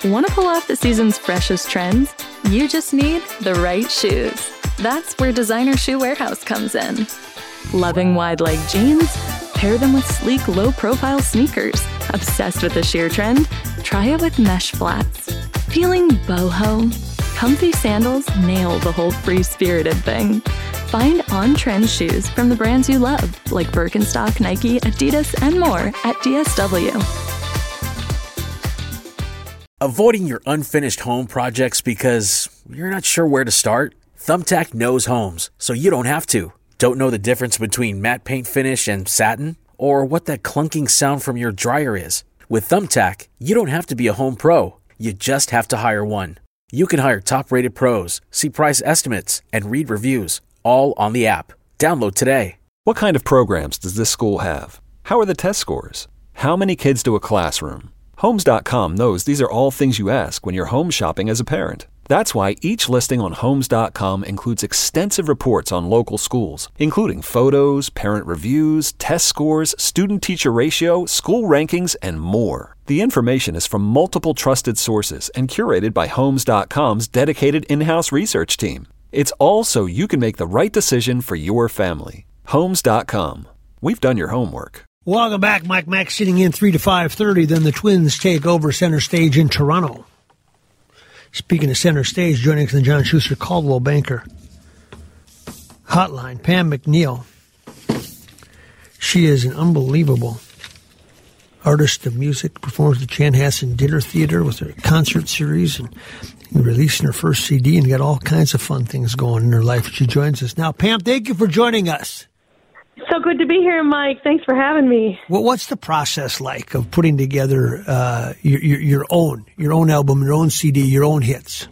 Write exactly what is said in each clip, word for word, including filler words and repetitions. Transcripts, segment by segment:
Want to pull off the season's freshest trends? You just need the right shoes. That's where Designer Shoe Warehouse comes in. Loving wide-leg jeans? Pair them with sleek, low-profile sneakers. Obsessed with the sheer trend? Try it with mesh flats. Feeling boho? Comfy sandals nail the whole free-spirited thing. Find on-trend shoes from the brands you love, like Birkenstock, Nike, Adidas, and more at D S W. Avoiding your unfinished home projects because you're not sure where to start? Thumbtack knows homes, so you don't have to. Don't know the difference between matte paint finish and satin? Or what that clunking sound from your dryer is? With Thumbtack, you don't have to be a home pro. You just have to hire one. You can hire top-rated pros, see price estimates, and read reviews, all on the app. Download today. What kind of programs does this school have? How are the test scores? How many kids do a classroom? Homes dot com knows these are all things you ask when you're home shopping as a parent. That's why each listing on Homes dot com includes extensive reports on local schools, including photos, parent reviews, test scores, student-teacher ratio, school rankings, and more. The information is from multiple trusted sources and curated by Homes dot com's dedicated in-house research team. It's all so you can make the right decision for your family. Homes dot com. We've done your homework. Welcome back. Mike Mack sitting in three to five thirty. Then the Twins take over center stage in Toronto. Speaking of center stage, joining us in the John Schuster Caldwell Banker Hotline, Pam McNeil. She is an unbelievable artist of music, performs at the Chanhassen Dinner Theater with her concert series and releasing her first C D and got all kinds of fun things going in her life. She joins us now. Pam, thank you for joining us. So good to be here, Mike. Thanks for having me. Well, what's the process like of putting together uh, your, your your own your own album, your own C D, your own hits?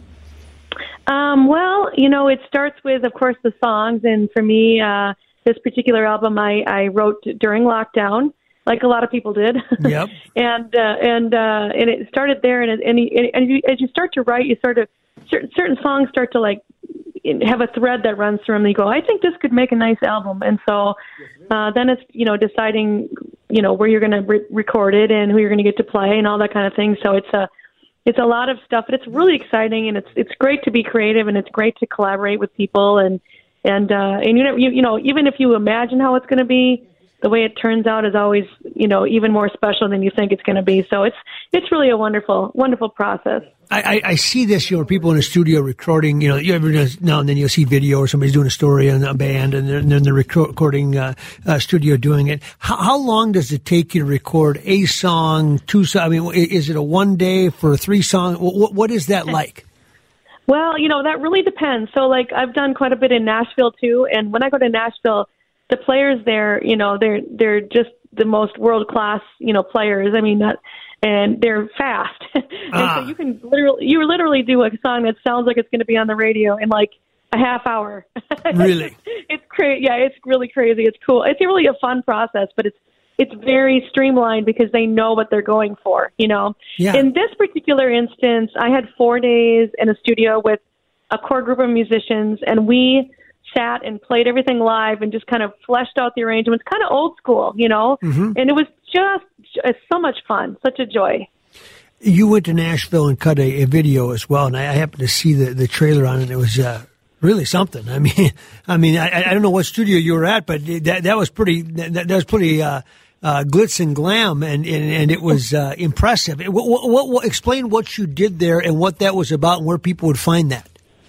Um, well, you know, it starts with, of course, the songs. And for me, uh, this particular album I, I wrote during lockdown, like a lot of people did. Yep. and uh, and uh, and it started there. And and, and you, as you start to write, you sort of certain certain songs start to like have a thread that runs through them. And you go, I think this could make a nice album. And so uh, then it's, you know, deciding, you know, where you're going to re- record it and who you're going to get to play and all that kind of thing. So it's a, it's a lot of stuff, but it's really exciting, and it's, it's great to be creative, and it's great to collaborate with people. And, and, uh, and you know, you, you know, even if you imagine how it's going to be, the way it turns out is always, you know, even more special than you think it's going to be. So it's, it's really a wonderful, wonderful process. I, I, I see this, you know, people in a studio recording, you know, you ever now and then you'll see video or somebody's doing a story on a band and then they're, they're recording uh, uh, studio doing it. How, how long does it take you to record a song, two songs? I mean, is it a one day for three songs? What, what is that like? Well, you know, that really depends. So, like, I've done quite a bit in Nashville, too. And when I go to Nashville, the players there, you know, they're they're just the most world-class, you know, players. I mean, that, and they're fast. and ah. so you can literally, you literally do a song that sounds like it's going to be on the radio in like a half hour. Really? It's crazy. Yeah, it's really crazy. It's cool. It's really a fun process, but it's it's very streamlined because they know what they're going for, you know. Yeah. In this particular instance, I had four days in a studio with a core group of musicians, and we sat and played everything live and just kind of fleshed out the arrangements, kind of old school, you know. Mm-hmm. And it was just it's so much fun, such a joy. You went to Nashville and cut a, a video as well, and I, I happened to see the, the trailer on it. It was uh, really something. I mean, I mean, I, I don't know what studio you were at, but that that was pretty. That, that was pretty uh, uh, glitz and glam, and and, and it was uh, impressive. What, what, what, explain what you did there and what that was about, and where people would find that.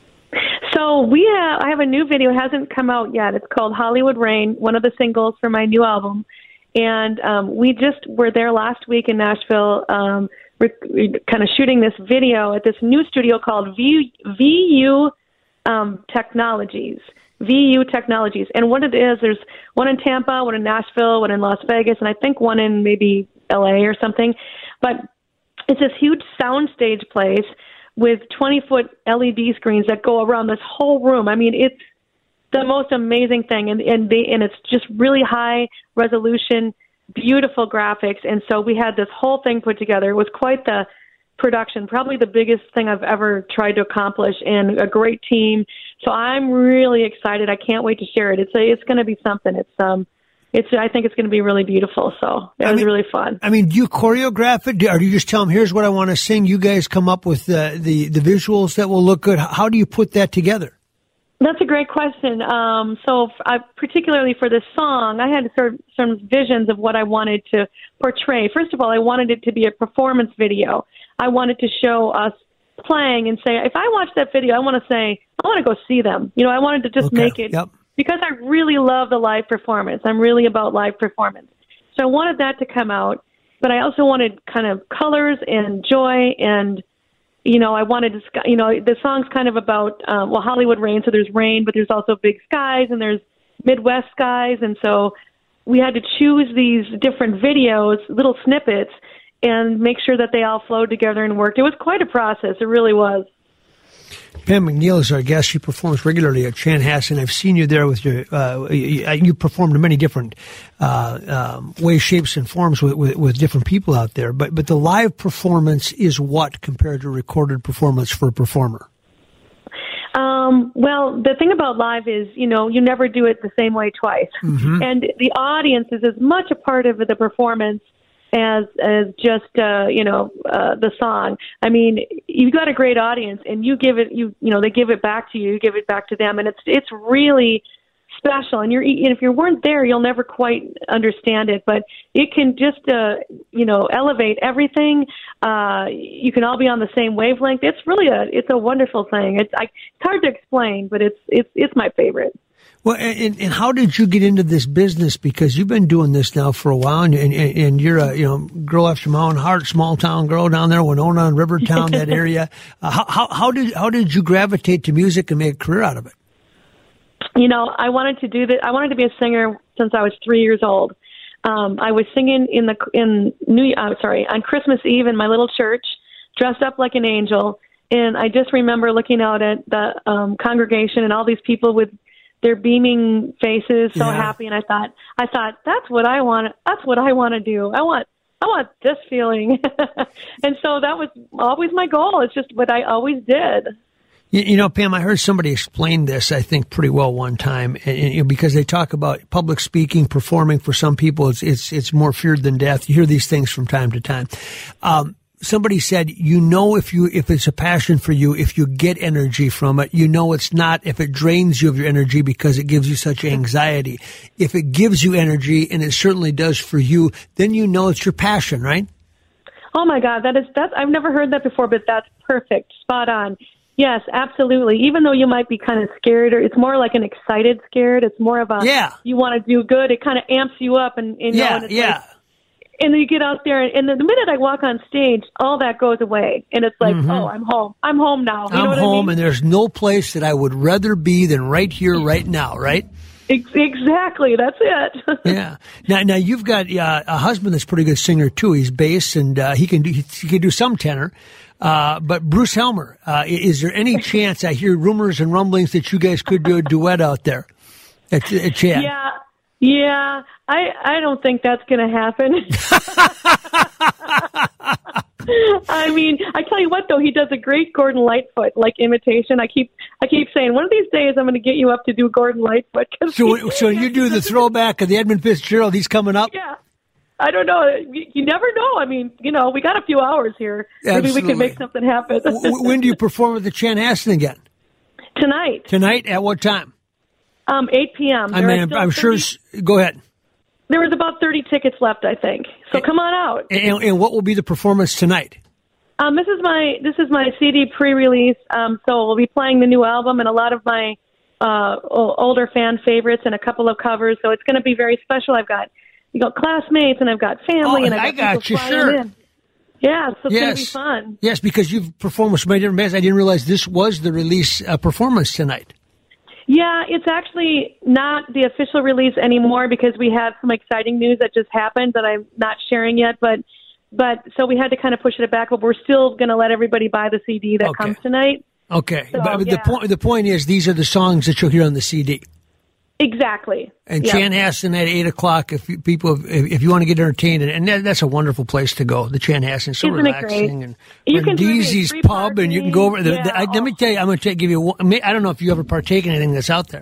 So we have, I have a new video. It hasn't come out yet. It's called Hollywood Rain, one of the singles for my new album. And um, we just were there last week in Nashville, um, re- kind of shooting this video at this new studio called V- VU um, Technologies. V U Technologies. And what it is, there's one in Tampa, one in Nashville, one in Las Vegas, and I think one in maybe L A or something. But it's this huge soundstage place with twenty-foot L E D screens that go around this whole room. I mean, it's the most amazing thing, and and, they, and it's just really high resolution, beautiful graphics. And so we had this whole thing put together. It was quite the production, probably the biggest thing I've ever tried to accomplish, and a great team. So I'm really excited. I can't wait to share it. It's a, it's going to be something. It's um, it's I think it's going to be really beautiful. So it I was mean, really fun. I mean, do you choreograph it, or do you just tell them, "Here's what I want to sing"? You guys come up with the the, the visuals that will look good. How do you put that together? That's a great question. Um, so, I, particularly for this song, I had sort of some visions of what I wanted to portray. First of all, I wanted it to be a performance video. I wanted to show us playing and say, if I watch that video, I want to say, I want to go see them. You know, I wanted to just okay. make it, yep. because I really love the live performance. I'm really about live performance. So I wanted that to come out, but I also wanted kind of colors and joy and, you know, I wanted to, you know, the song's kind of about, um, well, Hollywood rain, so there's rain, but there's also big skies and there's Midwest skies. And so we had to choose these different videos, little snippets, and make sure that they all flowed together and worked. It was quite a process. It really was. Pam McNeil is our guest. She performs regularly at Chanhassen. I've seen you there with your, uh, you, you performed in many different uh, um, ways, shapes, and forms with, with, with different people out there. But but the live performance is what compared to recorded performance for a performer? Um, well, the thing about live is, you know, you never do it the same way twice. Mm-hmm. And the audience is as much a part of the performance as as just uh you know uh the song. I mean, you've got a great audience and you give it you you know they give it back to you, you give it back to them, and it's it's really special. And you're and if you weren't there, you'll never quite understand it, but it can just uh you know elevate everything. Uh you can all be on the same wavelength. It's really a it's a wonderful thing. It's I, it's hard to explain, but it's it's it's my favorite. Well, and, and how did you get into this business? Because you've been doing this now for a while, and, and, and you're a you know girl after my own heart, small town girl down there, Winona and Rivertown, that area. Uh, how, how how did how did you gravitate to music and make a career out of it? You know, I wanted to do that. I wanted to be a singer since I was three years old. Um, I was singing in the in New uh, sorry on Christmas Eve in my little church, dressed up like an angel, and I just remember looking out at the um, congregation and all these people with their beaming faces, so yeah. happy, and I thought, I thought that's what I want. That's what I want to do. I want, I want this feeling, and so that was always my goal. It's just what I always did. You, you know, Pam, I heard somebody explain this, I think, pretty well one time, and, and, because they talk about public speaking, performing. For some people, it's it's it's more feared than death. You hear these things from time to time. Um, Somebody said, you know, if you, if it's a passion for you, if you get energy from it, you know, it's not if it drains you of your energy because it gives you such anxiety. If it gives you energy, and it certainly does for you, then you know it's your passion, right? Oh my God, that is, that's, I've never heard that before, but that's perfect. Spot on. Yes, absolutely. Even though you might be kind of scared, or it's more like an excited scared. It's more of a, yeah. you want to do good. It kind of amps you up and, and yeah, you know, and it's yeah. like, and then you get out there, and the minute I walk on stage, all that goes away. And it's like, mm-hmm. oh, I'm home. I'm home now. You I'm know what home, I mean? And there's no place that I would rather be than right here, right now, right? Exactly. That's it. Yeah. Now, now you've got uh, a husband that's a pretty good singer, too. He's bass, and uh, he can do he can do some tenor. Uh, but Bruce Helmer, uh, is there any chance, I hear rumors and rumblings, that you guys could do a duet out there at, at Chad? Yeah. Yeah, I I don't think that's going to happen. I mean, I tell you what, though, he does a great Gordon Lightfoot like imitation. I keep I keep saying, one of these days I'm going to get you up to do Gordon Lightfoot. So, he, so you do the throwback of the Edmund Fitzgerald. He's coming up. Yeah, I don't know. You, you never know. I mean, you know, we got a few hours here. Maybe Absolutely. we can make something happen. w- when do you perform at the Chanhassen again? Tonight. Tonight at what time? Um, eight p.m. I mean, I'm, I'm sure. Go ahead. There was about thirty tickets left, I think. So come on out. And, and what will be the performance tonight? Um, this is my this is my C D pre-release. Um, so we'll be playing the new album and a lot of my uh, older fan favorites and a couple of covers. So it's going to be very special. I've got you got classmates and I've got family oh, and I've got, I got you. Sure. In. Yeah, so it's yes. going to be fun. Yes, because you've performed with so many different bands. I didn't realize this was the release uh, performance tonight. Yeah, it's actually not the official release anymore because we have some exciting news that just happened that I'm not sharing yet. But but so we had to kind of push it back. But we're still going to let everybody buy the C D that okay. comes tonight. Okay, so, but yeah. the point the point is these are the songs that you'll hear on the C D. Exactly. And yep. Chanhassen at eight o'clock. If you, people, if, if you want to get entertained, and that, that's a wonderful place to go. The Chanhassen, so Isn't relaxing, and you can Deezy's pub, and you can go over. The, yeah. the, I, let me tell you, I'm going to give you. One, I don't know if you ever partake in anything that's out there,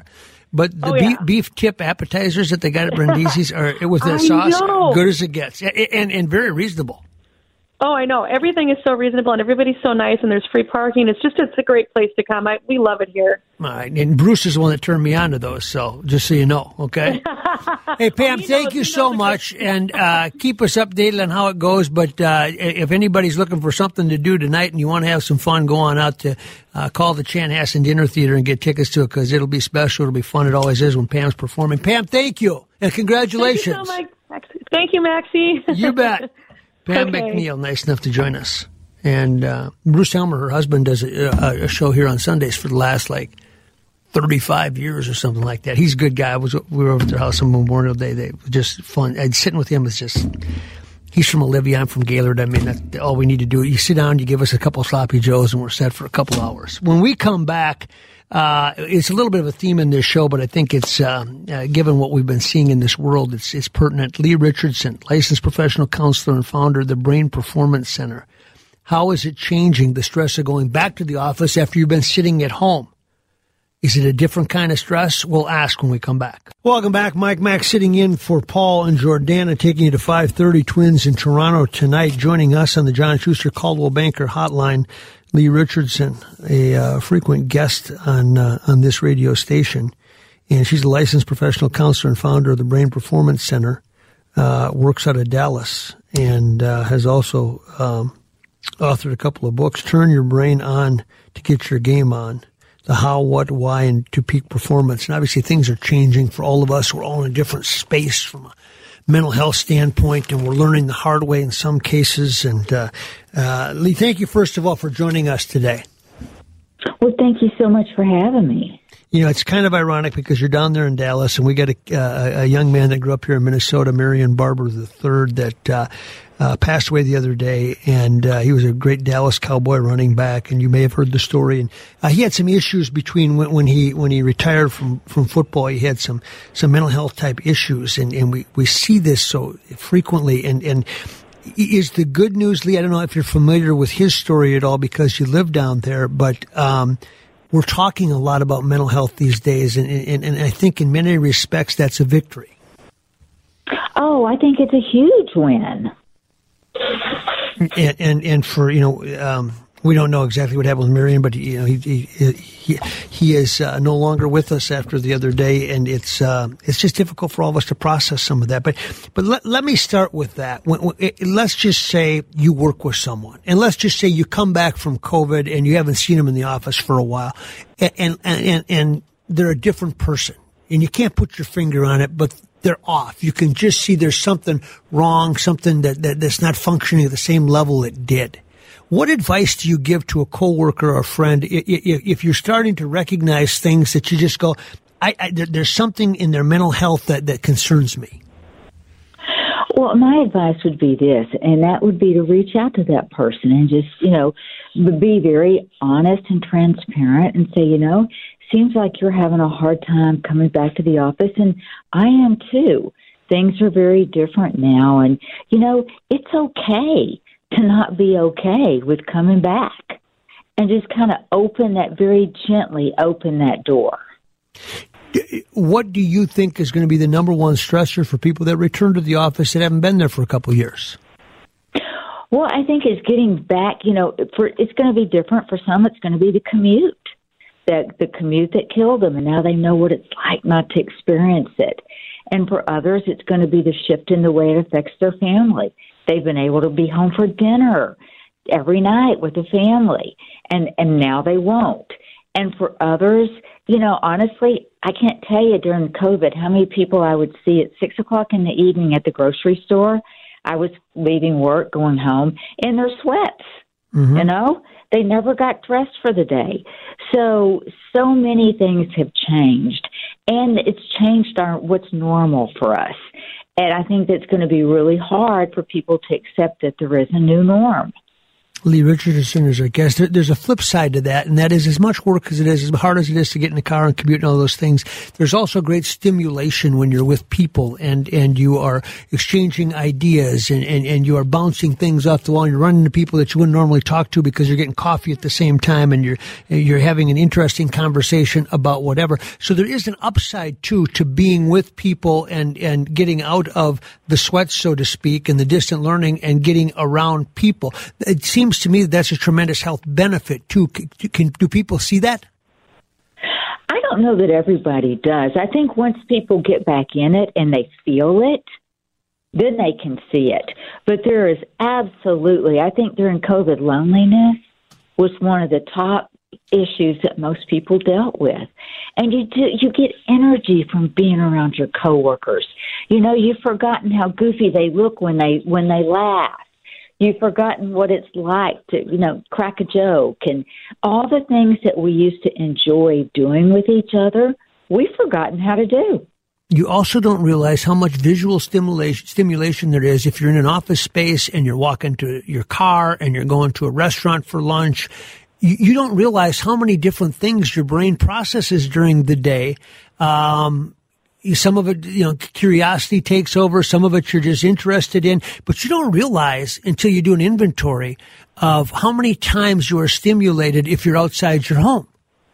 But the Oh, beef, yeah. beef tip appetizers that they got at Brindisi's are with their I sauce, know. good as it gets, and, and and very reasonable. Oh, I know. Everything is so reasonable, and everybody's so nice, and there's free parking. It's just it's a great place to come. I, we love it here. All right, and Bruce is the one that turned me on to those, so just so you know, okay? Hey, Pam, He thank knows- you he so knows much, and uh, keep us updated on how it goes. But uh, if anybody's looking for something to do tonight and you want to have some fun, go on out to uh, call the Chanhassen Dinner Theater and get tickets to it, because it'll be special. It'll be fun. It always is when Pam's performing. Pam, thank you, and congratulations. Thank you so much, Maxie. Thank you, Maxie. You bet. Pam Okay. McNeil, nice enough to join us. And uh, Bruce Helmer, her husband, does a, a, a show here on Sundays for the last, like, thirty-five years or something like that. He's a good guy. I was, we were over at their house on Memorial Day. They were just fun. And sitting with him is just, he's from Olivia. I'm from Gaylord. I mean, that's all we need to do. You sit down, you give us a couple of sloppy joes, and we're set for a couple hours. When we come back, Uh, it's a little bit of a theme in this show, but I think it's, um, uh, given what we've been seeing in this world, it's, it's pertinent. Lee Richardson, licensed professional counselor and founder of the Brain Performance Center. How is it changing the stress of going back to the office after you've been sitting at home? Is it a different kind of stress? We'll ask when we come back. Welcome back. Mike Mack sitting in for Paul and Jordana, taking you to five thirty Twins in Toronto tonight. Joining us on the John Schuster Caldwell Banker Hotline, Lee Richardson, a uh, frequent guest on uh, on this radio station. And she's a licensed professional counselor and founder of the Brain Performance Center, uh, works out of Dallas, and uh, has also um, authored a couple of books, Turn Your Brain On to Get Your Game On, The How, What, Why, and to Peak Performance. And obviously things are changing for all of us. We're all in a different space from a mental health standpoint, and we're learning the hard way in some cases. And uh, uh, Lee, thank you, first of all, for joining us today. Well, thank you so much for having me. You know, it's kind of ironic because you're down there in Dallas, and we got a, uh, a young man that grew up here in Minnesota, Marion Barber the third, that uh, uh, passed away the other day, and uh, he was a great Dallas Cowboy running back, and you may have heard the story. And uh, he had some issues between when, when he when he retired from, from football. He had some some mental health type issues, and, and we, we see this so frequently. And and is the good news, Lee? I don't know if you're familiar with his story at all because you live down there, but um, we're talking a lot about mental health these days, and, and, and I think in many respects that's a victory. Oh, I think it's a huge win. And and, and for, you know, um, we don't know exactly what happened with Marion, but you know, he he he, he is uh, no longer with us after the other day, and it's uh, it's just difficult for all of us to process some of that. But but let let me start with that. When, when, it, let's just say you work with someone, and let's just say you come back from COVID and you haven't seen them in the office for a while, and and and, and they're a different person, and you can't put your finger on it, but they're off. You can just see there's something wrong, something that, that that's not functioning at the same level it did. What advice do you give to a coworker or a friend if you're starting to recognize things that you just go, I, I, there's something in their mental health that, that concerns me? Well, my advice would be this, and that would be to reach out to that person and just, you know, be very honest and transparent and say, you know, seems like you're having a hard time coming back to the office, and I am too. Things are very different now, and, you know, it's okay to not be okay with coming back, and just kind of open that, very gently open that door. What do you think is going to be the number one stressor for people that return to the office that haven't been there for a couple of years? Well, I think it's getting back, you know, for it's going to be different. For some, it's going to be the commute, that the commute that killed them, and now they know what it's like not to experience it. And for others, it's going to be the shift in the way it affects their family. They've been able to be home for dinner every night with the family, and, and now they won't. And for others, you know, honestly, I can't tell you during COVID how many people I would see at six o'clock in the evening at the grocery store. I was leaving work, going home, in their sweats, mm-hmm. you know? They never got dressed for the day. So, so many things have changed, and it's changed our what's normal for us. And I think that's going to be really hard for people to accept that there is a new norm. Lee Richardson is our guest. There, there's a flip side to that, and that is as much work as it is, as hard as it is to get in the car and commute and all those things, there's also great stimulation when you're with people and, and you are exchanging ideas and, and, and you are bouncing things off the wall. You're running into people that you wouldn't normally talk to because you're getting coffee at the same time and you're you're having an interesting conversation about whatever. So there is an upside, too, to being with people and, and getting out of the sweat, so to speak, and the distant learning and getting around people. It seems to me that that's a tremendous health benefit too. Can, can, do people see that? I don't know that everybody does. I think once people get back in it and they feel it, then they can see it. But there is absolutely, I think during COVID, loneliness was one of the top issues that most people dealt with. And you do, you get energy from being around your coworkers. You know, you've forgotten how goofy they look when they when they laugh. You've forgotten what it's like to, you know, crack a joke and all the things that we used to enjoy doing with each other, we've forgotten how to do. You also don't realize how much visual stimulation stimulation there is if you're in an office space and you're walking to your car and you're going to a restaurant for lunch. You, you don't realize how many different things your brain processes during the day. Um Some of it, you know, curiosity takes over. Some of it you're just interested in. But you don't realize until you do an inventory of how many times you are stimulated if you're outside your home.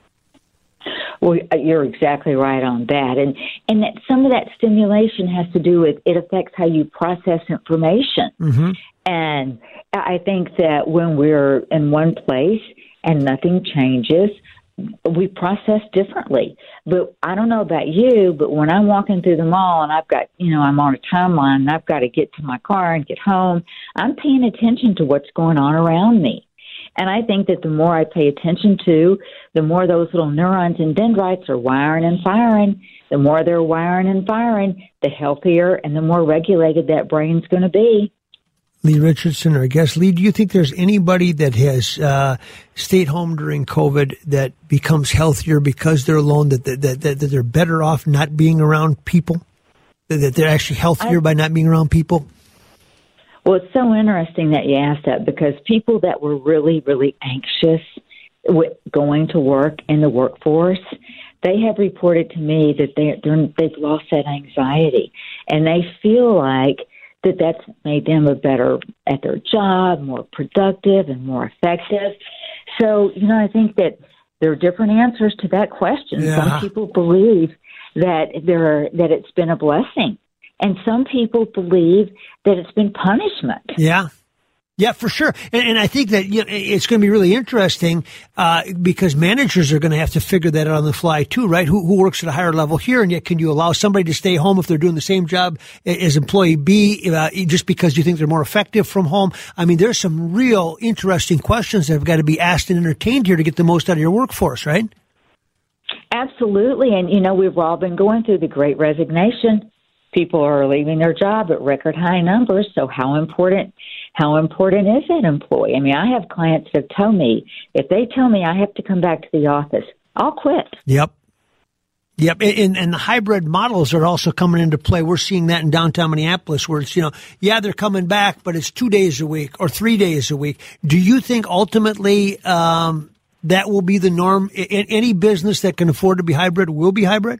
Well, you're exactly right on that. And and that some of that stimulation has to do with it affects how you process information. Mm-hmm. And I think that when we're in one place and nothing changes, we process differently. But I don't know about you, but when I'm walking through the mall and I've got, you know, I'm on a timeline and I've got to get to my car and get home, I'm paying attention to what's going on around me. And I think that the more I pay attention to, the more those little neurons and dendrites are wiring and firing. The more they're wiring and firing, the healthier and the more regulated that brain's going to be. Lee Richardson, our guest. Lee, do you think there's anybody that has uh, stayed home during COVID that becomes healthier because they're alone, that, that, that, that they're better off not being around people, that they're actually healthier I, by not being around people? Well, it's so interesting that you asked that because people that were really, really anxious with going to work in the workforce, they have reported to me that they, they're, they've lost that anxiety and they feel like that that's made them a better at their job, more productive and more effective. So, you know, I think that there are different answers to that question. Yeah. Some people believe that there are, that it's been a blessing, and some people believe that it's been punishment. Yeah. Yeah, for sure. And, and I think that you know, it's going to be really interesting uh, because managers are going to have to figure that out on the fly too, right? Who, who works at a higher level here, and yet can you allow somebody to stay home if they're doing the same job as employee B uh, just because you think they're more effective from home? I mean, there's some real interesting questions that have got to be asked and entertained here to get the most out of your workforce, right? Absolutely. And, you know, we've all been going through the Great Resignation. People are leaving their job at record high numbers. So how important how important is that employee? I mean, I have clients that tell me, if they tell me I have to come back to the office, I'll quit. Yep. Yep. And, and the hybrid models are also coming into play. We're seeing that in downtown Minneapolis where it's, you know, yeah, they're coming back, but it's two days a week or three days a week. Do you think ultimately um, that will be the norm? Any business that can afford to be hybrid will be hybrid?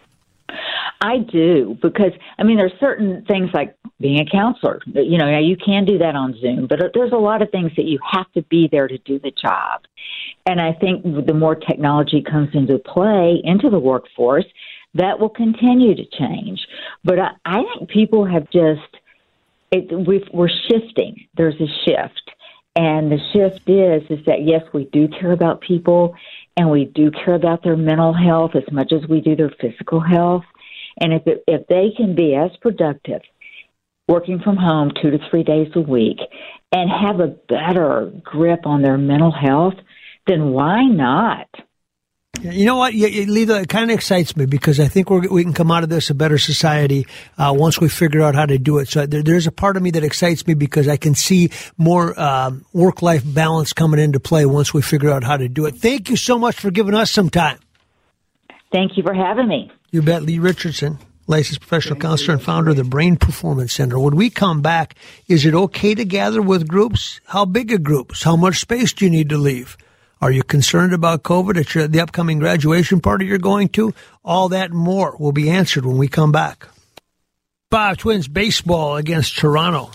I do, because, I mean, there's certain things like being a counselor. You know, now you can do that on Zoom, but there's a lot of things that you have to be there to do the job. And I think the more technology comes into play, into the workforce, that will continue to change. But I, I think people have just, it, we've, we're shifting. There's a shift. And the shift is, is that, yes, we do care about people, and we do care about their mental health as much as we do their physical health. And if it, if they can be as productive working from home two to three days a week and have a better grip on their mental health, then why not? You know what, Lita, it kind of excites me because I think we're, we can come out of this a better society uh, once we figure out how to do it. So there, there's a part of me that excites me because I can see more um, work-life balance coming into play once we figure out how to do it. Thank you so much for giving us some time. Thank you for having me. You bet. Lee Richardson, licensed professional counselor and founder of the Brain Performance Center. When we come back, is it okay to gather with groups? How big are groups? How much space do you need to leave? Are you concerned about COVID at your, the upcoming graduation party you're going to? All that and more will be answered when we come back. Bob Twins baseball against Toronto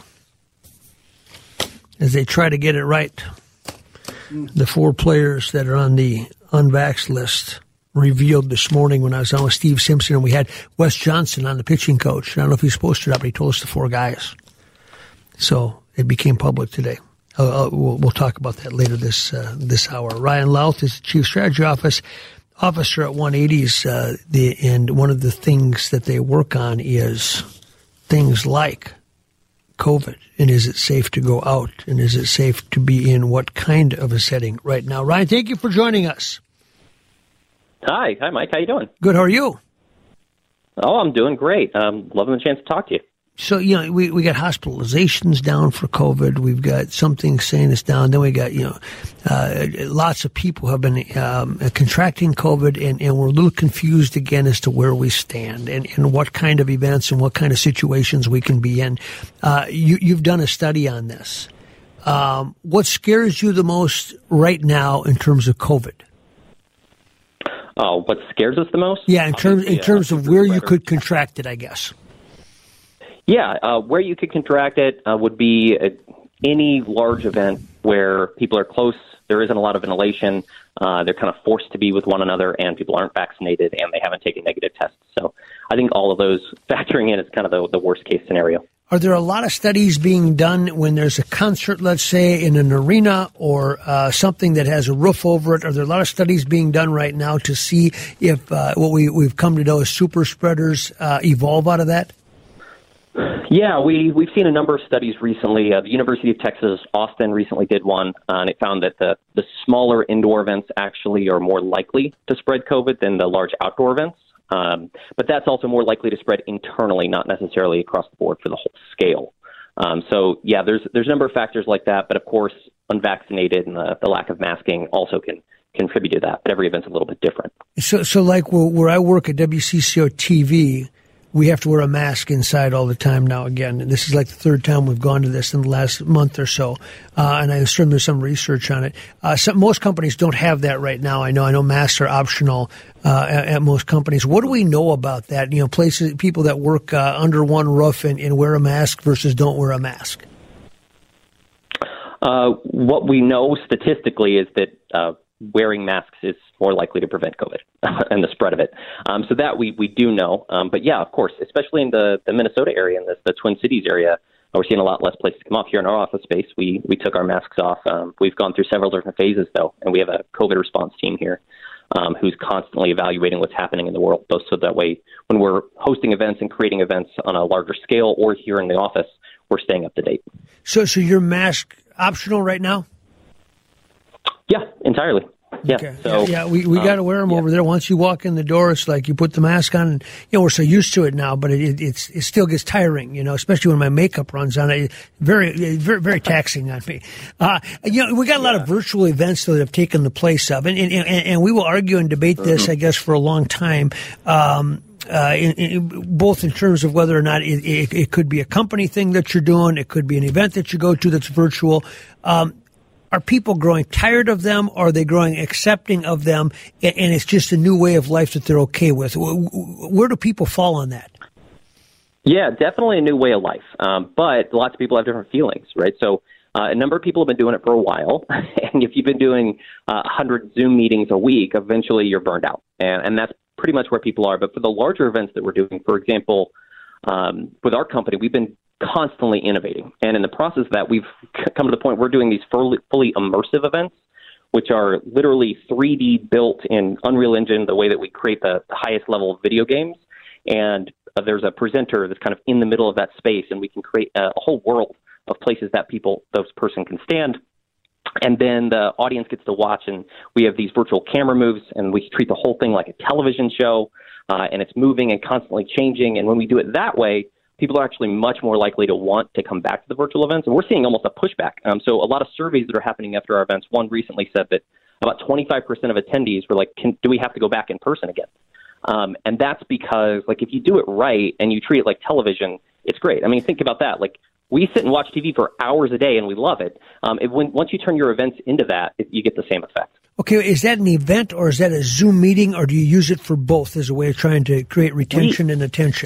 as they try to get it right. The four players that are on the unvaxxed list revealed this morning when I was on with Steve Simpson, and we had Wes Johnson on, the pitching coach. I don't know if he's posted it up, but he told us the four guys. So it became public today. Uh, we'll, we'll talk about that later this uh, this hour. Ryan Louth is the Chief Strategy Office Officer at one eighties, uh, the, and one of the things that they work on is things like COVID, and is it safe to go out, and is it safe to be in what kind of a setting right now? Ryan, thank you for joining us. Hi. Hi, Mike. How you doing? Good. How are you? Oh, I'm doing great. Um, loving the chance to talk to you. So, you know, we, we got hospitalizations down for COVID. We've got something saying it's down. Then we got, you know, uh, lots of people have been um, contracting COVID, and, and we're a little confused again as to where we stand and, and what kind of events and what kind of situations we can be in. Uh, you, you've done a study on this. Um, what scares you the most right now in terms of COVID? Oh, what scares us the most? Yeah, in terms in terms of where you could contract it, I guess. Yeah, uh, where you could contract it uh, would be a, any large event where people are close, there isn't a lot of ventilation, uh, they're kind of forced to be with one another, and people aren't vaccinated, and they haven't taken negative tests. So I think all of those factoring in is kind of the, the worst-case scenario. Are there a lot of studies being done when there's a concert, let's say, in an arena or uh, something that has a roof over it? Are there a lot of studies being done right now to see if uh, what we, we've come to know as super spreaders uh, evolve out of that? Yeah, we, we've seen a number of studies recently. Uh, the University of Texas, Austin recently did one, uh, and it found that the, the smaller indoor events actually are more likely to spread COVID than the large outdoor events. Um, but that's also more likely to spread internally, not necessarily across the board for the whole scale. Um, so, yeah, there's there's a number of factors like that. But, of course, unvaccinated and the, the lack of masking also can contribute to that. But every event's a little bit different. So, so like where I work at W C C O T V, we have to wear a mask inside all the time now again. And this is like the third time we've gone to this in the last month or so. Uh, and I assume there's some research on it. Uh, some, most companies don't have that right now. I know, I know masks are optional, uh, at, at most companies. What do we know about that? You know, places, people that work, uh, under one roof and, and wear a mask versus don't wear a mask. Uh, what we know statistically is that, uh, wearing masks is more likely to prevent COVID and the spread of it. Um, so that we, we do know. Um, but yeah, of course, especially in the, the Minnesota area and the, the Twin Cities area, we're seeing a lot less places come up. Here in our office space, we, we took our masks off. Um, we've gone through several different phases, though, and we have a COVID response team here um, who's constantly evaluating what's happening in the world, both so that way when we're hosting events and creating events on a larger scale or here in the office, we're staying up to date. So, so your mask optional right now? Yeah, entirely. Yeah, okay. so, yeah, we, we um, got to wear them yeah. over there. Once you walk in the door, it's like you put the mask on, and you know we're so used to it now. But it, it it's it still gets tiring, you know, especially when my makeup runs on it. Very very very taxing on me. Uh, you know, we got a lot yeah. of virtual events though that have taken the place of, and and, and, and we will argue and debate this, mm-hmm. I guess, for a long time. Um, Uh, in, in, both in terms of whether or not it, it, it could be a company thing that you're doing, it could be an event that you go to that's virtual. Um, Are people growing tired of them? Or are they growing accepting of them? And it's just a new way of life that they're okay with. Where do people fall on that? Yeah, definitely a new way of life. Um, but lots of people have different feelings, right? So uh, a number of people have been doing it for a while. And if you've been doing uh, one hundred Zoom meetings a week, eventually you're burned out. And, and that's pretty much where people are. But for the larger events that we're doing, for example, um, with our company, we've been constantly innovating. And in the process of that, we've come to the point we're doing these fully, fully immersive events, which are literally three D built in Unreal Engine, the way that we create the, the highest level of video games. And uh, there's a presenter that's kind of in the middle of that space, and we can create a, a whole world of places that people, those person can stand. And then the audience gets to watch, and we have these virtual camera moves, and we treat the whole thing like a television show, uh, and it's moving and constantly changing. And when we do it that way, people are actually much more likely to want to come back to the virtual events. And we're seeing almost a pushback. Um, so a lot of surveys that are happening after our events, one recently said that about twenty-five percent of attendees were like, Can, do we have to go back in person again? Um, and that's because, like, if you do it right and you treat it like television, it's great. I mean, think about that. Like, we sit and watch T V for hours a day, and we love it. Um, it when, once you turn your events into that, it, you get the same effect. Okay, is that an event or is that a Zoom meeting, or do you use it for both as a way of trying to create retention we, and attention?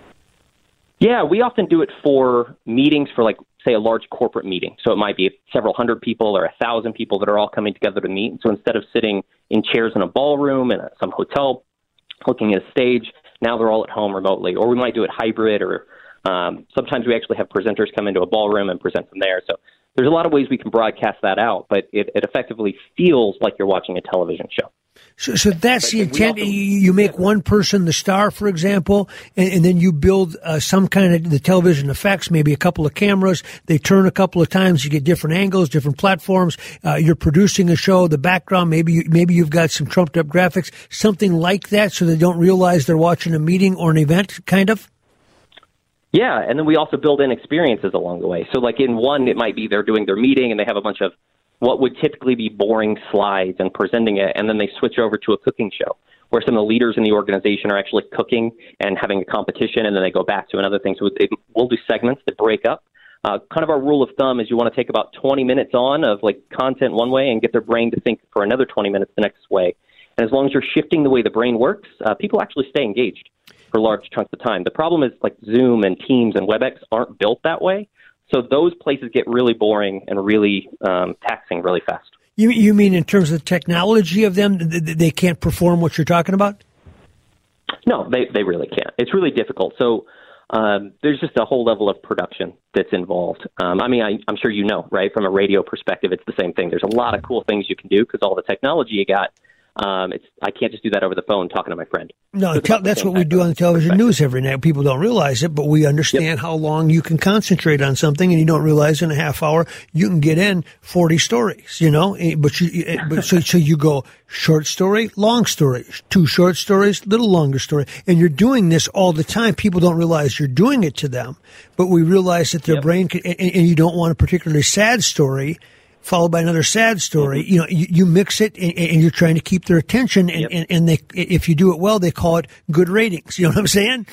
Yeah, we often do it for meetings for, like, say, a large corporate meeting. So it might be several hundred people or a thousand people that are all coming together to meet. So instead of sitting in chairs in a ballroom in a, some hotel looking at a stage, now they're all at home remotely. Or we might do it hybrid, or um, sometimes we actually have presenters come into a ballroom and present from there. So there's a lot of ways we can broadcast that out, but it, it effectively feels like you're watching a television show. So, so that's but the intent. Also, you make one person the star, for example, and, and then you build uh, some kind of the television effects, maybe a couple of cameras. They turn a couple of times. You get different angles, different platforms. Uh, you're producing a show. The background, maybe you, maybe you've got some trumped up graphics, something like that, so they don't realize they're watching a meeting or an event, kind of. Yeah, and then we also build in experiences along the way. So, like in one, it might be they're doing their meeting and they have a bunch of what would typically be boring slides and presenting it, and then they switch over to a cooking show where some of the leaders in the organization are actually cooking and having a competition, and then they go back to another thing. So they, we'll do segments that break up. Uh, kind of our rule of thumb is you want to take about twenty minutes on of like content one way and get their brain to think for another twenty minutes the next way. And as long as you're shifting the way the brain works, uh, people actually stay engaged for large chunks of time. The problem is like Zoom and Teams and WebEx aren't built that way. So those places get really boring and really um, taxing really fast. You, you mean in terms of the technology of them, they can't perform what you're talking about? No, they, they really can't. It's really difficult. So um, there's just a whole level of production that's involved. Um, I mean, I, I'm sure you know, right? From a radio perspective, it's the same thing. There's a lot of cool things you can do because all the technology you got. Um, it's I can't just do that over the phone talking to my friend. No, te- that's what we do on the television news every night. People don't realize it, but we understand yep. how long you can concentrate on something, and you don't realize in a half hour you can get in forty stories. You know, but you but so so you go short story, long story, two short stories, little longer story, and you're doing this all the time. People don't realize you're doing it to them, but we realize that their yep. brain can, and, and you don't want a particularly sad story followed by another sad story. Mm-hmm. You know, you, you mix it and, and you're trying to keep their attention. And, yep. and, and they, if you do it well, they call it good ratings. You know what I'm saying?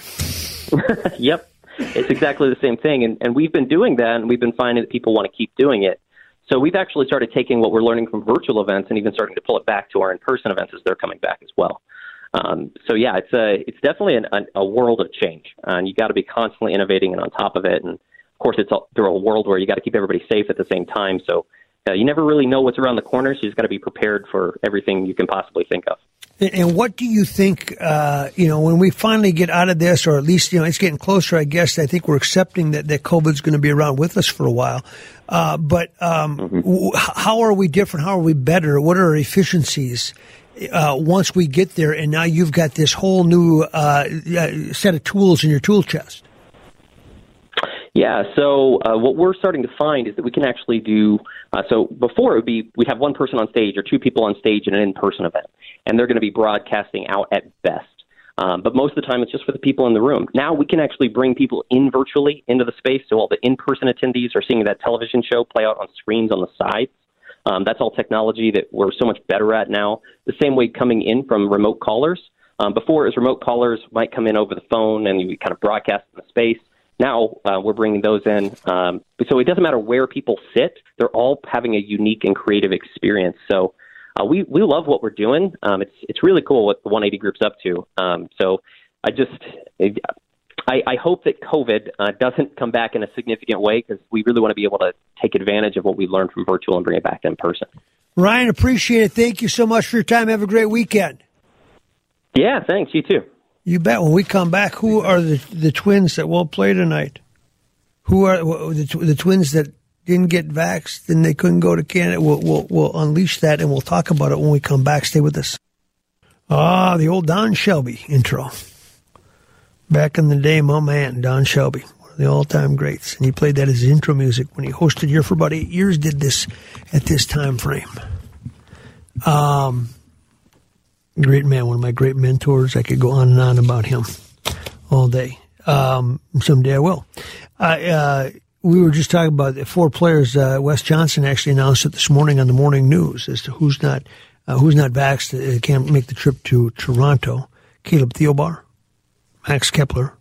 Yep. It's exactly the same thing. And, and we've been doing that, and we've been finding that people want to keep doing it. So we've actually started taking what we're learning from virtual events and even starting to pull it back to our in-person events as they're coming back as well. Um, so yeah, it's a, it's definitely an, a, a world of change, uh, and you got to be constantly innovating and on top of it. And of course, it's a, through a world where you got to keep everybody safe at the same time. So Uh, you never really know what's around the corner, so you just got to be prepared for everything you can possibly think of. And, and what do you think, uh, you know, when we finally get out of this, or at least, you know, it's getting closer, I guess, I think we're accepting that, that COVID's going to be around with us for a while. Uh, but um, mm-hmm. w- how are we different? How are we better? What are our efficiencies uh, once we get there? And now you've got this whole new uh, set of tools in your tool chest. Yeah, so uh, what we're starting to find is that we can actually do, uh, so before it would be, we'd have one person on stage or two people on stage in an in-person event, and they're going to be broadcasting out at best. Um, but most of the time, it's just for the people in the room. Now we can actually bring people in virtually into the space, so all the in-person attendees are seeing that television show play out on screens on the sides. Um, that's all technology that we're so much better at now. The same way coming in from remote callers. Um, before, as remote callers might come in over the phone and we kind of broadcast in the space. Now uh, we're bringing those in. Um, so it doesn't matter where people sit. They're all having a unique and creative experience. So uh, we, we love what we're doing. Um, it's it's really cool what the one eighty Group's up to. Um, so I just I, I hope that COVID uh, doesn't come back in a significant way, because we really want to be able to take advantage of what we learned from virtual and bring it back in person. Ryan, appreciate it. Thank you so much for your time. Have a great weekend. Yeah, thanks. You too. You bet. When we come back, who are the the twins that won't play tonight? Who are the, the twins that didn't get vaxxed and they couldn't go to Canada? We'll, we'll, we'll unleash that, and we'll talk about it when we come back. Stay with us. Ah, the old Don Shelby intro. Back in the day, my man, Don Shelby, one of the all-time greats. And he played that as his intro music when he hosted here for about eight years, did this at this time frame. Um... Great man, one of my great mentors. I could go on and on about him all day. Um, someday I will. Uh, uh, we were just talking about the four players. Uh, Wes Johnson actually announced it this morning on the morning news as to who's not uh, who's not vaxxed, uh, can't make the trip to Toronto. Caleb Thielbar, Max Kepler,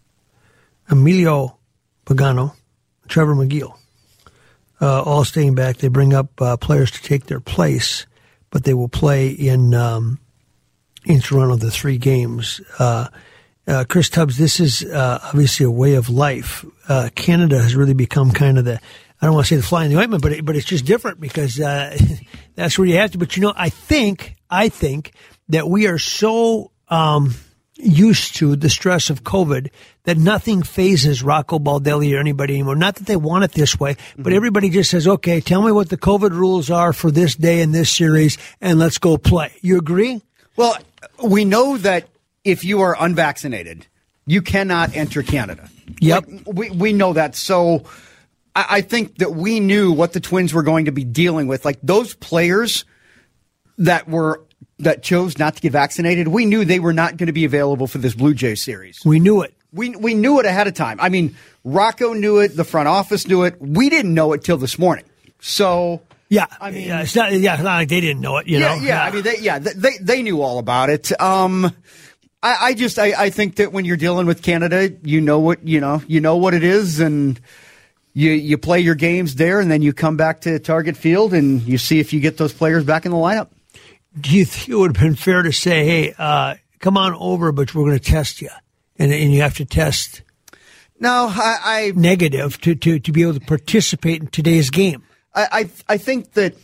Emilio Pagano, Trevor McGill, uh, all staying back. They bring up uh, players to take their place, but they will play in um, in Toronto the three games. Uh, uh, Chris Tubbs, this is uh, obviously a way of life. Uh, Canada has really become kind of the, I don't want to say the fly in the ointment, but it, but it's just different because uh, that's where you have to. But you know, I think I think that we are so um, used to the stress of COVID that nothing phases Rocco Baldelli or anybody anymore. Not that they want it this way, but mm-hmm. everybody just says, "Okay, tell me what the COVID rules are for this day in this series, and let's go play." You agree? Well, we know that if you are unvaccinated, you cannot enter Canada. Yep, like, we we know that. So I, I think that we knew what the Twins were going to be dealing with. Like those players that were that chose not to get vaccinated, we knew they were not going to be available for this Blue Jays series. We knew it. We we knew it ahead of time. I mean, Rocco knew it. The front office knew it. We didn't know it till this morning. So. Yeah, I mean, yeah, it's not, yeah, it's not like they didn't know it, you yeah, know. Yeah, yeah, I mean, they, yeah, they they knew all about it. Um, I, I just I, I think that when you're dealing with Canada, you know what you know, you know what it is, and you you play your games there, and then you come back to Target Field, and you see if you get those players back in the lineup. Do you think it would have been fair to say, "Hey, uh, come on over, but we're going to test you," and and you have to test? No, I, I negative to, to to be able to participate in today's game. I, I I think that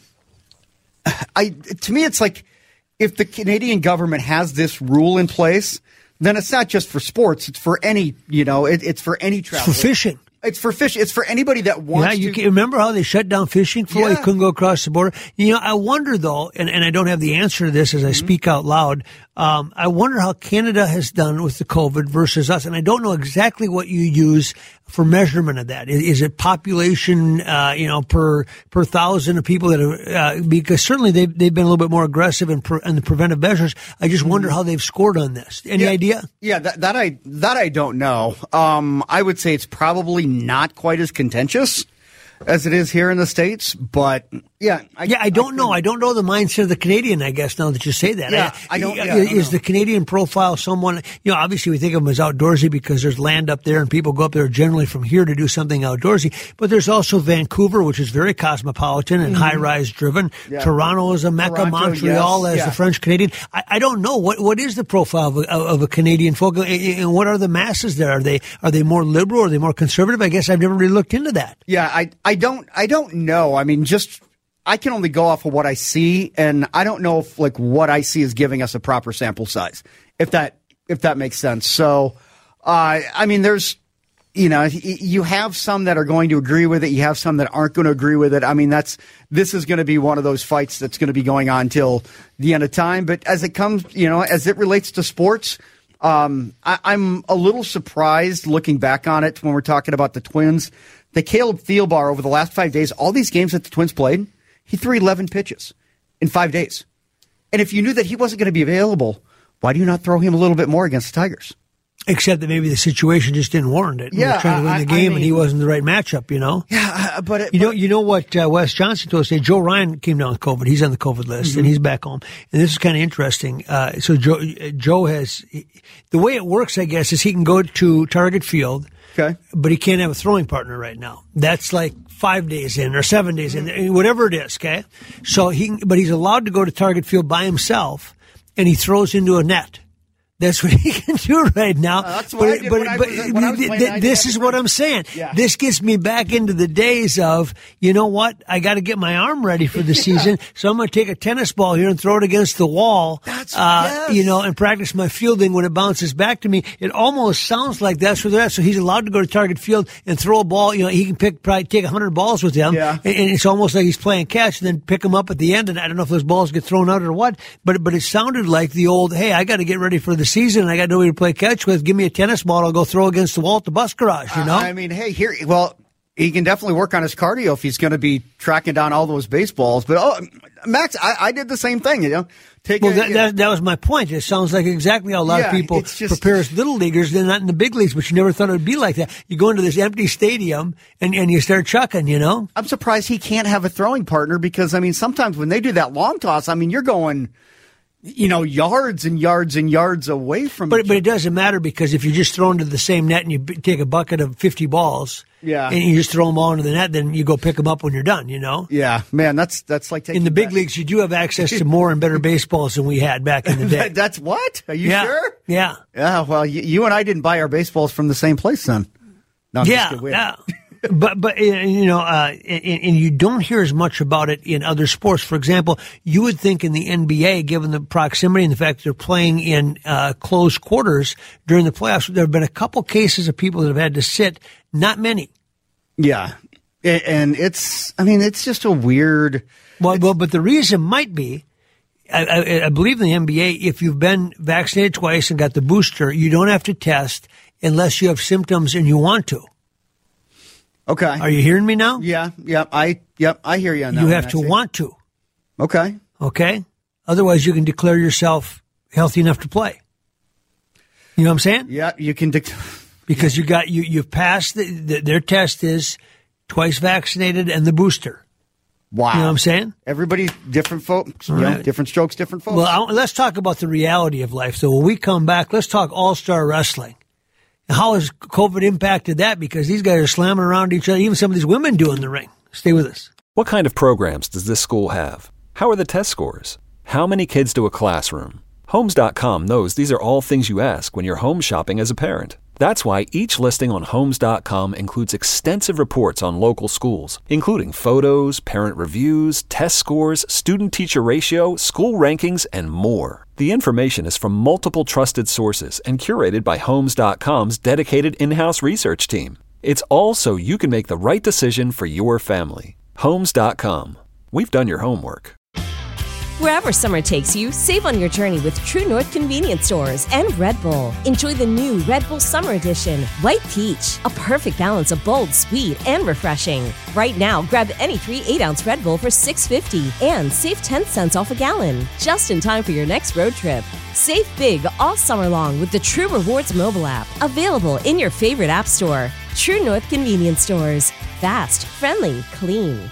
I to me it's like if the Canadian government has this rule in place, then it's not just for sports; it's for any you know it, it's for any travel. It's for fishing. It's for fishing. It's for anybody that wants. Yeah, you to. Can, remember how they shut down fishing for a yeah. while? You couldn't go across the border. You know, I wonder though, and, and I don't have the answer to this as I mm-hmm. speak out loud. Um, I wonder how Canada has done with the COVID versus us, and I don't know exactly what you use for measurement of that. Is, is it population, uh, you know, per per thousand of people that are? Uh, because certainly they've they've been a little bit more aggressive in, pre, in the preventive measures. I just wonder mm-hmm. how they've scored on this. Any yeah, idea? Yeah, that, that I that I don't know. Um, I would say it's probably not quite as contentious as it is here in the States, but yeah. I, yeah, I don't I know. I don't know the mindset of the Canadian, I guess, now that you say that. Yeah, I, I don't. Yeah, is I don't the Canadian profile someone, you know, obviously we think of them as outdoorsy because there's land up there and people go up there generally from here to do something outdoorsy, but there's also Vancouver, which is very cosmopolitan and mm-hmm. high-rise driven. Yeah. Toronto is a mecca, Toronto, Montreal yes. as yeah. the French Canadian. I, I don't know. What What is the profile of a, of a Canadian folk, and what are the masses there? Are they are they more liberal? Are they more conservative? I guess I've never really looked into that. Yeah, I, I don't I don't know. I mean, just I can only go off of what I see, and I don't know if like what I see is giving us a proper sample size, if that if that makes sense. So, uh, I mean, there's you know, you have some that are going to agree with it, you have some that aren't going to agree with it. I mean, that's this is going to be one of those fights that's going to be going on till the end of time. But as it comes, you know, as it relates to sports. Um, I, I'm a little surprised looking back on it when we're talking about the Twins. The Caleb Thielbar over the last five days, all these games that the Twins played, he threw eleven pitches in five days. And if you knew that he wasn't going to be available, why do you not throw him a little bit more against the Tigers? Except that maybe the situation just didn't warrant it. Yeah, we were trying to win I, the game, I mean, and he wasn't the right matchup. You know. Yeah, but it, you but, know, you know what uh, Wes Johnson told us. Joe Ryan came down with COVID. He's on the COVID list, mm-hmm. and he's back home. And this is kind of interesting. Uh, so Joe, Joe has the way it works, I guess, is he can go to Target Field, okay, but he can't have a throwing partner right now. That's like five days in or seven days in, whatever it is. Okay, so he, but he's allowed to go to Target Field by himself, and he throws into a net. That's what he can do right now. Uh, that's what but, I did but, when I but was, when I was th- playing, th- this is what I'm saying. Yeah. This gets me back into the days of, you know what? I got to get my arm ready for the season, yeah. so I'm going to take a tennis ball here and throw it against the wall. That's uh, yes. you know, and practice my fielding when it bounces back to me. It almost sounds like that's where they're at. So he's allowed to go to Target Field and throw a ball. You know, he can pick probably take a hundred balls with him, yeah. and, and it's almost like he's playing catch, and then pick them up at the end. And I don't know if those balls get thrown out or what, but but it sounded like the old, hey, I got to get ready for the season. And I got to know to play catch with. Give me a tennis ball. I'll go throw against the wall at the bus garage, you know? Uh, I mean, hey, here, well, he can definitely work on his cardio if he's going to be tracking down all those baseballs. But, oh, Max, I, I did the same thing, you know? Take well, a, that, you that, that was my point. It sounds like exactly how a lot yeah, of people just, prepare as little leaguers. They're not in the big leagues, but you never thought it would be like that. You go into this empty stadium and, and you start chucking, you know? I'm surprised he can't have a throwing partner because, I mean, sometimes when they do that long toss, I mean, you're going... you know, yards and yards and yards away from But each but it doesn't matter because if you just throw into the same net and you b- take a bucket of fifty balls, Yeah. and you just throw them all into the net, then you go pick them up when you're done. You know. Yeah, man, that's that's like taking In the big back- leagues, you do have access to more and better baseballs than we had back in the day. That- that's what? Are you yeah. sure? Yeah. Yeah. Well, you, you and I didn't buy our baseballs from the same place, then. No, I'm just Yeah. kidding. We- yeah. But but uh, you know, uh, and, and you don't hear as much about it in other sports. For example, you would think in the N B A, given the proximity and the fact that they're playing in uh, close quarters during the playoffs, there have been a couple cases of people that have had to sit. Not many. Yeah, A- and it's. I mean, it's just a weird. Well, well, but the reason might be, I, I, I believe in the N B A, if you've been vaccinated twice and got the booster, you don't have to test unless you have symptoms and you want to. Okay. Are you hearing me now? Yeah. Yep. I. Yep. I hear you on that. You one, have to actually. want to. Okay. Okay? Otherwise, you can declare yourself healthy enough to play. You know what I'm saying? Yeah. You can. Dic- Because you got you you've passed the, the, their test is twice vaccinated and the booster. wow. You know what I'm saying? Everybody, different folks. You know, Right. different strokes, different folks. Well, I, let's talk about the reality of life. So when we come back, let's talk all-star wrestling. How has COVID impacted that? Because these guys are slamming around each other. Even some of these women do in the ring. Stay with us. What kind of programs does this school have? How are the test scores? How many kids do a classroom? Homes dot com knows these are all things you ask when you're home shopping as a parent. That's why each listing on Homes dot com includes extensive reports on local schools, including photos, parent reviews, test scores, student-teacher ratio, school rankings, and more. The information is from multiple trusted sources and curated by Homes dot com's dedicated in-house research team. It's all so you can make the right decision for your family. Homes dot com. We've done your homework. Wherever summer takes you, save on your journey with True North Convenience Stores and Red Bull. Enjoy the new Red Bull Summer Edition, White Peach, a perfect balance of bold, sweet, and refreshing. Right now, grab any three eight-ounce Red Bull for six fifty and save ten cents off a gallon, just in time for your next road trip. Save big all summer long with the True Rewards mobile app, available in your favorite app store. True North Convenience Stores. Fast, friendly, clean.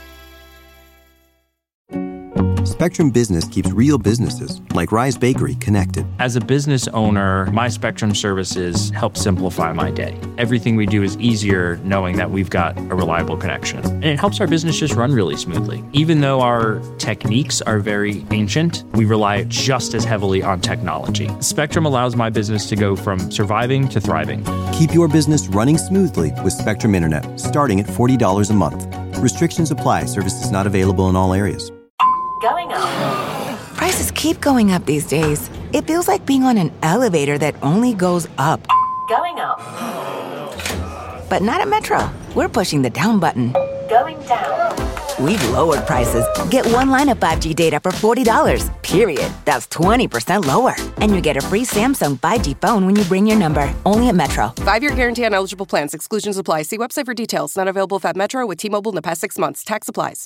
Spectrum Business keeps real businesses, like Rise Bakery, connected. As a business owner, my Spectrum services help simplify my day. Everything we do is easier knowing that we've got a reliable connection. And it helps our business just run really smoothly. Even though our techniques are very ancient, we rely just as heavily on technology. Spectrum allows my business to go from surviving to thriving. Keep your business running smoothly with Spectrum Internet, starting at forty dollars a month. Restrictions apply. Services not available in all areas. Going up. Prices keep going up these days. It feels like being on an elevator that only goes up. Going up. But not at Metro. We're pushing the down button. Going down. We've lowered prices. Get one line of five G data for forty dollars. Period. That's twenty percent lower. And you get a free Samsung five G phone when you bring your number. Only at Metro. Five-year guarantee on eligible plans. Exclusions apply. See website for details. Not available at Metro with T-Mobile in the past six months. Tax applies.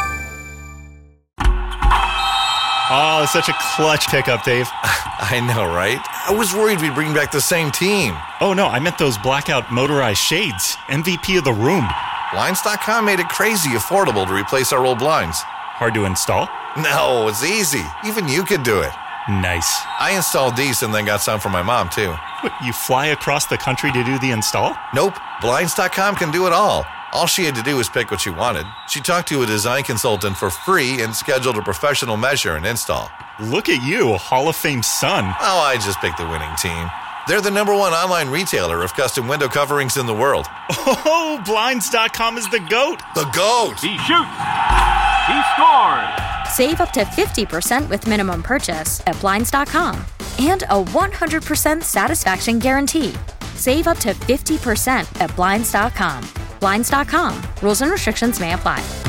Oh, it's such a clutch pickup, Dave. I know, right? I was worried we'd bring back the same team. Oh, no, I meant those blackout motorized shades. M V P of the room. Blinds dot com made it crazy affordable to replace our old blinds. Hard to install? No, it's easy. Even you could do it. Nice. I installed these and then got some for my mom, too. What, you fly across the country to do the install? Nope. Blinds dot com can do it all. All she had to do was pick what she wanted. She talked to a design consultant for free and scheduled a professional measure and install. Look at you, a Hall of Fame son. Oh, I just picked the winning team. They're the number one online retailer of custom window coverings in the world. Oh, Blinds dot com is the GOAT. The GOAT! He shoots. He scored. Save up to fifty percent with minimum purchase at Blinds dot com. And a one hundred percent satisfaction guarantee. Save up to fifty percent at Blinds dot com. Blinds dot com. Rules and restrictions may apply.